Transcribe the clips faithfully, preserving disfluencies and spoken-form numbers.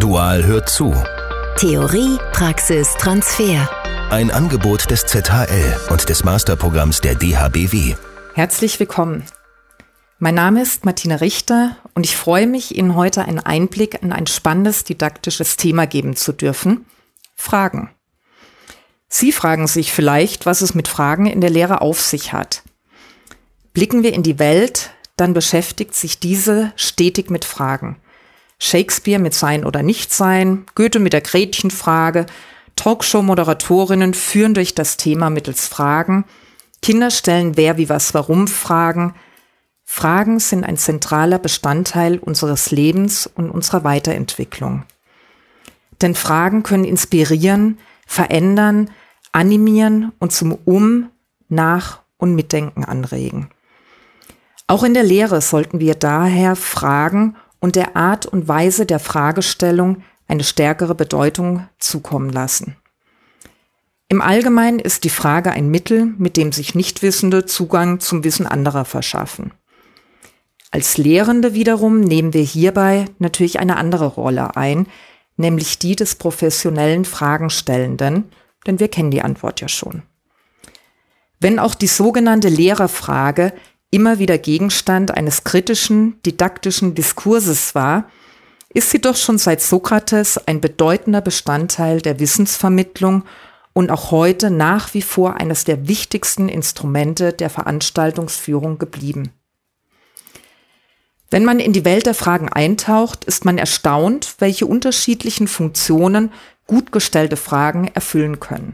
Dual hört zu. Theorie, Praxis, Transfer. Ein Angebot des Z H L und des Masterprogramms der D H B W. Herzlich willkommen. Mein Name ist Martina Richter und ich freue mich, Ihnen heute einen Einblick in ein spannendes didaktisches Thema geben zu dürfen: Fragen. Sie fragen sich vielleicht, was es mit Fragen in der Lehre auf sich hat. Blicken wir in die Welt, dann beschäftigt sich diese stetig mit Fragen. Shakespeare mit Sein oder Nichtsein, Goethe mit der Gretchenfrage, Talkshow-Moderatorinnen führen durch das Thema mittels Fragen, Kinder stellen Wer, wie, was, warum Fragen. Fragen sind ein zentraler Bestandteil unseres Lebens und unserer Weiterentwicklung. Denn Fragen können inspirieren, verändern, animieren und zum Um-, Nach- und Mitdenken anregen. Auch in der Lehre sollten wir daher Fragen und der Art und Weise der Fragestellung eine stärkere Bedeutung zukommen lassen. Im Allgemeinen ist die Frage ein Mittel, mit dem sich Nichtwissende Zugang zum Wissen anderer verschaffen. Als Lehrende wiederum nehmen wir hierbei natürlich eine andere Rolle ein, nämlich die des professionellen Fragenstellenden, denn wir kennen die Antwort ja schon. Wenn auch die sogenannte Lehrerfrage immer wieder Gegenstand eines kritischen, didaktischen Diskurses war, ist sie doch schon seit Sokrates ein bedeutender Bestandteil der Wissensvermittlung und auch heute nach wie vor eines der wichtigsten Instrumente der Veranstaltungsführung geblieben. Wenn man in die Welt der Fragen eintaucht, ist man erstaunt, welche unterschiedlichen Funktionen gut gestellte Fragen erfüllen können.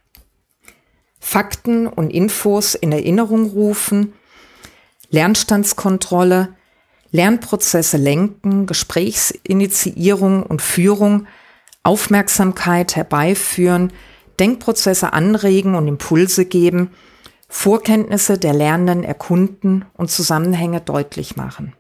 Fakten und Infos in Erinnerung rufen, Lernstandskontrolle, Lernprozesse lenken, Gesprächsinitiierung und Führung, Aufmerksamkeit herbeiführen, Denkprozesse anregen und Impulse geben, Vorkenntnisse der Lernenden erkunden und Zusammenhänge deutlich machen.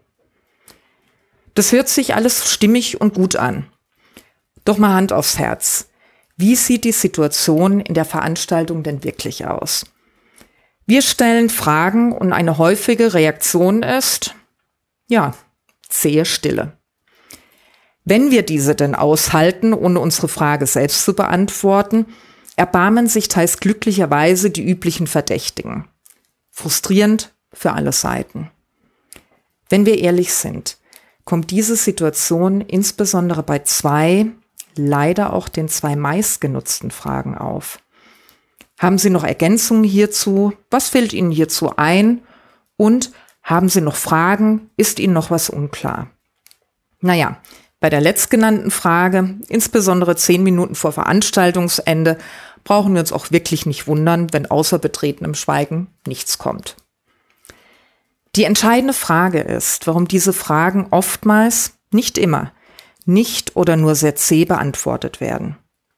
Das hört sich alles stimmig und gut an. Doch mal Hand aufs Herz. Wie sieht die Situation in der Veranstaltung denn wirklich aus? Wir stellen Fragen und eine häufige Reaktion ist, ja, zähe Stille. Wenn wir diese denn aushalten, ohne unsere Frage selbst zu beantworten, erbarmen sich teils glücklicherweise die üblichen Verdächtigen. Frustrierend für alle Seiten. Wenn wir ehrlich sind, kommt diese Situation insbesondere bei zwei, leider auch den zwei meistgenutzten Fragen auf. Haben Sie noch Ergänzungen hierzu? Was fällt Ihnen hierzu ein? Und haben Sie noch Fragen? Ist Ihnen noch was unklar? Naja, bei der letztgenannten Frage, insbesondere zehn Minuten vor Veranstaltungsende, brauchen wir uns auch wirklich nicht wundern, wenn außer betretenem Schweigen nichts kommt. Die entscheidende Frage ist, warum diese Fragen oftmals, nicht immer, nicht oder nur sehr zäh beantwortet werden.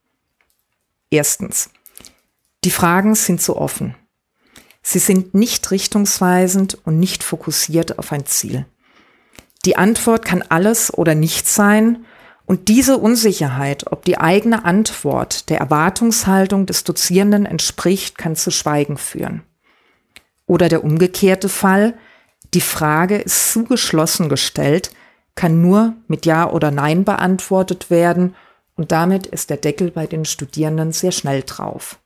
Erstens. Die Fragen sind zu offen. Sie sind nicht richtungsweisend und nicht fokussiert auf ein Ziel. Die Antwort kann alles oder nichts sein und diese Unsicherheit, ob die eigene Antwort der Erwartungshaltung des Dozierenden entspricht, kann zu Schweigen führen. Oder der umgekehrte Fall, die Frage ist zu geschlossen gestellt, kann nur mit Ja oder Nein beantwortet werden und damit ist der Deckel bei den Studierenden sehr schnell drauf.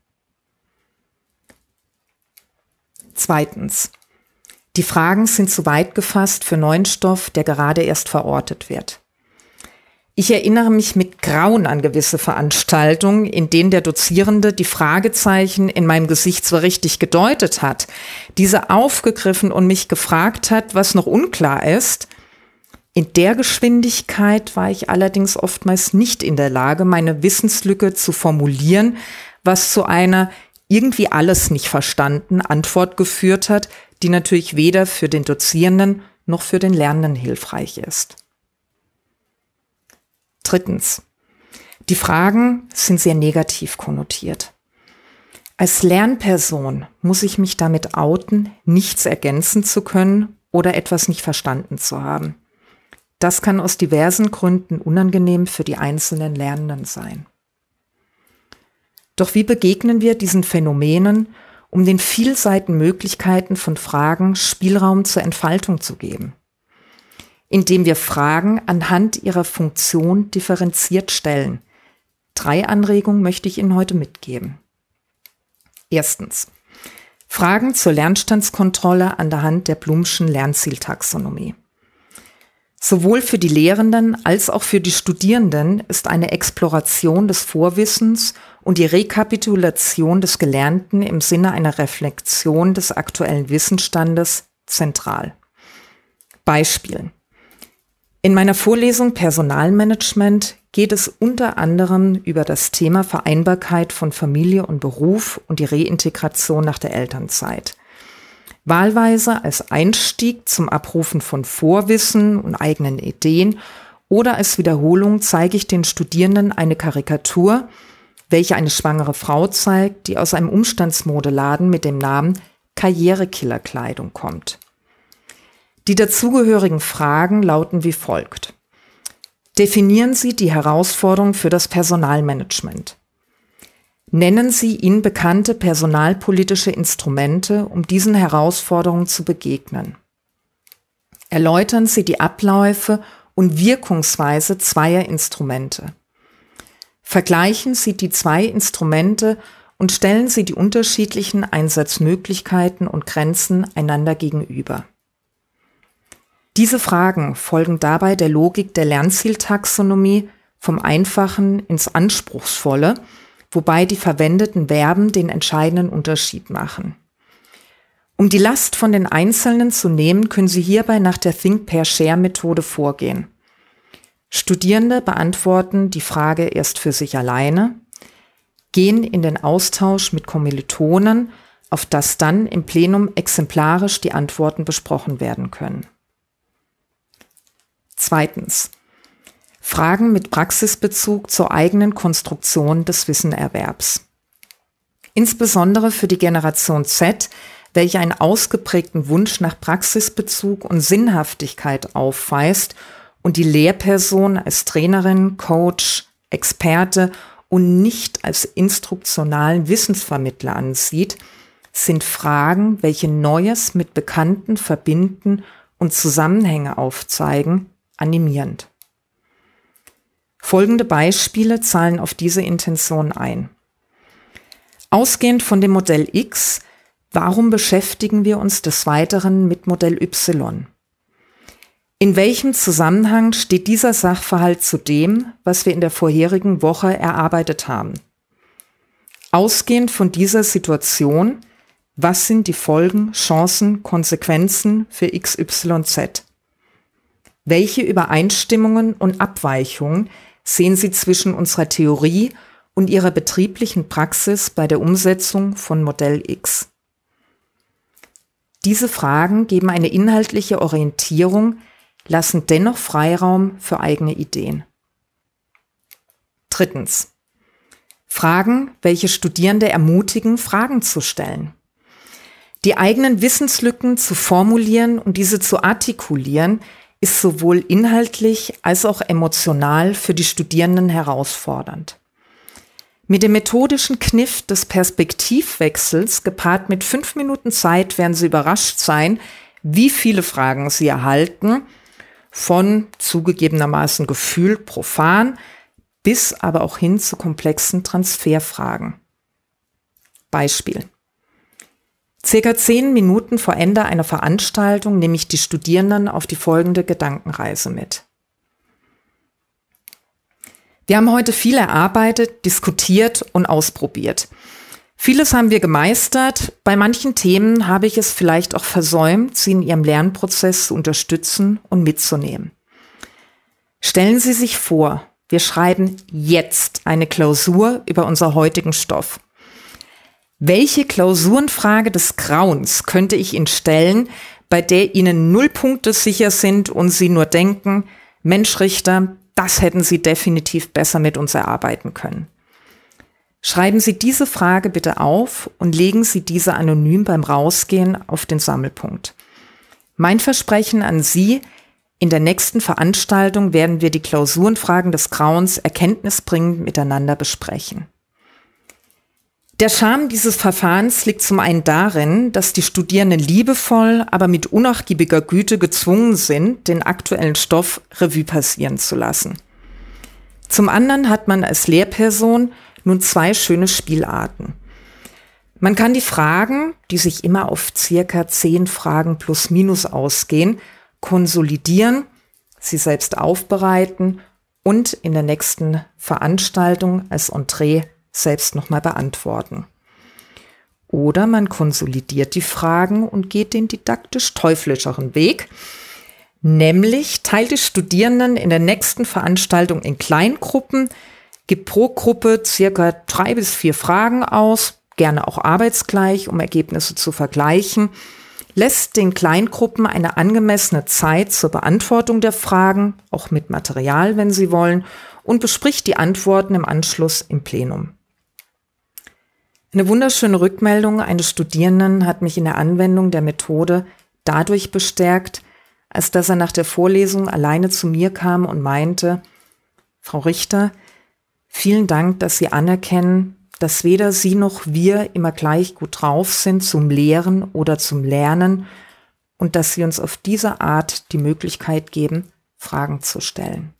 Zweitens. Die Fragen sind zu weit gefasst für neuen Stoff, der gerade erst verortet wird. Ich erinnere mich mit Grauen an gewisse Veranstaltungen, in denen der Dozierende die Fragezeichen in meinem Gesicht zwar richtig gedeutet hat, diese aufgegriffen und mich gefragt hat, was noch unklar ist. In der Geschwindigkeit war ich allerdings oftmals nicht in der Lage, meine Wissenslücke zu formulieren, was zu einer irgendwie alles nicht verstanden Antwort geführt hat, die natürlich weder für den Dozierenden noch für den Lernenden hilfreich ist. Drittens. Die Fragen sind sehr negativ konnotiert. Als Lernperson muss ich mich damit outen, nichts ergänzen zu können oder etwas nicht verstanden zu haben. Das kann aus diversen Gründen unangenehm für die einzelnen Lernenden sein. Doch wie begegnen wir diesen Phänomenen, um den vielseitigen Möglichkeiten von Fragen Spielraum zur Entfaltung zu geben? indem wir Fragen anhand ihrer Funktion differenziert stellen. Drei Anregungen möchte ich Ihnen heute mitgeben. Erstens. Fragen zur Lernstandskontrolle an der Hand der Blumschen Lernzieltaxonomie. Sowohl für die Lehrenden als auch für die Studierenden ist eine Exploration des Vorwissens und die Rekapitulation des Gelernten im Sinne einer Reflexion des aktuellen Wissensstandes zentral. Beispiel. In meiner Vorlesung Personalmanagement geht es unter anderem über das Thema Vereinbarkeit von Familie und Beruf und die Reintegration nach der Elternzeit. Wahlweise als Einstieg zum Abrufen von Vorwissen und eigenen Ideen oder als Wiederholung zeige ich den Studierenden eine Karikatur, welche eine schwangere Frau zeigt, die aus einem Umstandsmodeladen mit dem Namen Karrierekillerkleidung kommt. Die dazugehörigen Fragen lauten wie folgt. Definieren Sie die Herausforderung für das Personalmanagement. Nennen Sie Ihnen bekannte personalpolitische Instrumente, um diesen Herausforderungen zu begegnen. Erläutern Sie die Abläufe und Wirkungsweise zweier Instrumente. Vergleichen Sie die zwei Instrumente und stellen Sie die unterschiedlichen Einsatzmöglichkeiten und Grenzen einander gegenüber. Diese Fragen folgen dabei der Logik der Lernzieltaxonomie vom Einfachen ins Anspruchsvolle, wobei die verwendeten Verben den entscheidenden Unterschied machen. Um die Last von den Einzelnen zu nehmen, können Sie hierbei nach der Think-Pair-Share-Methode vorgehen. Studierende beantworten die Frage erst für sich alleine, gehen in den Austausch mit Kommilitonen, auf das dann im Plenum exemplarisch die Antworten besprochen werden können. Zweitens. Fragen mit Praxisbezug zur eigenen Konstruktion des Wissenerwerbs. Insbesondere für die Generation Z, welche einen ausgeprägten Wunsch nach Praxisbezug und Sinnhaftigkeit aufweist und die Lehrperson als Trainerin, Coach, Experte und nicht als instruktionalen Wissensvermittler ansieht, sind Fragen, welche Neues mit Bekannten verbinden und Zusammenhänge aufzeigen, animierend. Folgende Beispiele zahlen auf diese Intention ein. Ausgehend von dem Modell X, warum beschäftigen wir uns des Weiteren mit Modell Y? In welchem Zusammenhang steht dieser Sachverhalt zu dem, was wir in der vorherigen Woche erarbeitet haben? Ausgehend von dieser Situation, was sind die Folgen, Chancen, Konsequenzen für X Y Z? Welche Übereinstimmungen und Abweichungen sehen Sie zwischen unserer Theorie und Ihrer betrieblichen Praxis bei der Umsetzung von Modell X? Diese Fragen geben eine inhaltliche Orientierung, lassen dennoch Freiraum für eigene Ideen. Drittens. Fragen, welche Studierende ermutigen, Fragen zu stellen. Die eigenen Wissenslücken zu formulieren und diese zu artikulieren, ist sowohl inhaltlich als auch emotional für die Studierenden herausfordernd. Mit dem methodischen Kniff des Perspektivwechsels gepaart mit fünf Minuten Zeit werden Sie überrascht sein, wie viele Fragen Sie erhalten, von zugegebenermaßen gefühlt profan bis aber auch hin zu komplexen Transferfragen. Beispiel. Circa zehn Minuten vor Ende einer Veranstaltung nehme ich die Studierenden auf die folgende Gedankenreise mit. Wir haben heute viel erarbeitet, diskutiert und ausprobiert. Vieles haben wir gemeistert. Bei manchen Themen habe ich es vielleicht auch versäumt, sie in ihrem Lernprozess zu unterstützen und mitzunehmen. Stellen Sie sich vor, wir schreiben jetzt eine Klausur über unseren heutigen Stoff. Welche Klausurenfrage des Grauens könnte ich Ihnen stellen, bei der Ihnen null Punkte sicher sind und Sie nur denken, Mensch Richter, das hätten Sie definitiv besser mit uns erarbeiten können. Schreiben Sie diese Frage bitte auf und legen Sie diese anonym beim Rausgehen auf den Sammelpunkt. Mein Versprechen an Sie, in der nächsten Veranstaltung werden wir die Klausurenfragen des Grauens erkenntnisbringend miteinander besprechen. Der Charme dieses Verfahrens liegt zum einen darin, dass die Studierenden liebevoll, aber mit unnachgiebiger Güte gezwungen sind, den aktuellen Stoff Revue passieren zu lassen. Zum anderen hat man als Lehrperson nun zwei schöne Spielarten. Man kann die Fragen, die sich immer auf circa zehn Fragen plus minus ausgehen, konsolidieren, sie selbst aufbereiten und in der nächsten Veranstaltung als Entree selbst nochmal beantworten. Oder man konsolidiert die Fragen und geht den didaktisch teuflischeren Weg, nämlich teilt die Studierenden in der nächsten Veranstaltung in Kleingruppen, gibt pro Gruppe circa drei bis vier Fragen aus, gerne auch arbeitsgleich, um Ergebnisse zu vergleichen, lässt den Kleingruppen eine angemessene Zeit zur Beantwortung der Fragen, auch mit Material, wenn sie wollen, und bespricht die Antworten im Anschluss im Plenum. Eine wunderschöne Rückmeldung eines Studierenden hat mich in der Anwendung der Methode dadurch bestärkt, als dass er nach der Vorlesung alleine zu mir kam und meinte: Frau Richter, vielen Dank, dass Sie anerkennen, dass weder Sie noch wir immer gleich gut drauf sind zum Lehren oder zum Lernen und dass Sie uns auf diese Art die Möglichkeit geben, Fragen zu stellen.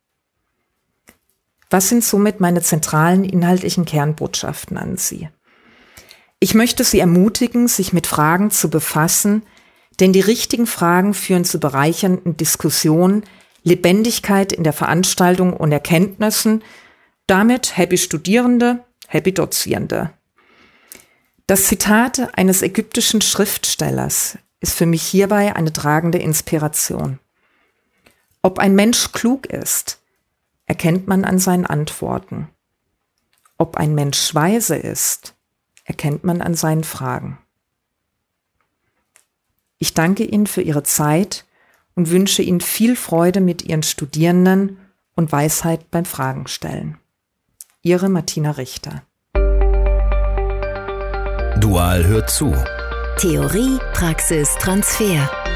Was sind somit meine zentralen inhaltlichen Kernbotschaften an Sie? Ich möchte Sie ermutigen, sich mit Fragen zu befassen, denn die richtigen Fragen führen zu bereichernden Diskussionen, Lebendigkeit in der Veranstaltung und Erkenntnissen, damit happy Studierende, happy Dozierende. Das Zitat eines ägyptischen Schriftstellers ist für mich hierbei eine tragende Inspiration. Ob ein Mensch klug ist, erkennt man an seinen Antworten. Ob ein Mensch weise ist, erkennt man an seinen Fragen. Ich danke Ihnen für Ihre Zeit und wünsche Ihnen viel Freude mit Ihren Studierenden und Weisheit beim Fragen stellen. Ihre Martina Richter. Dual hört zu. Theorie, Praxis, Transfer.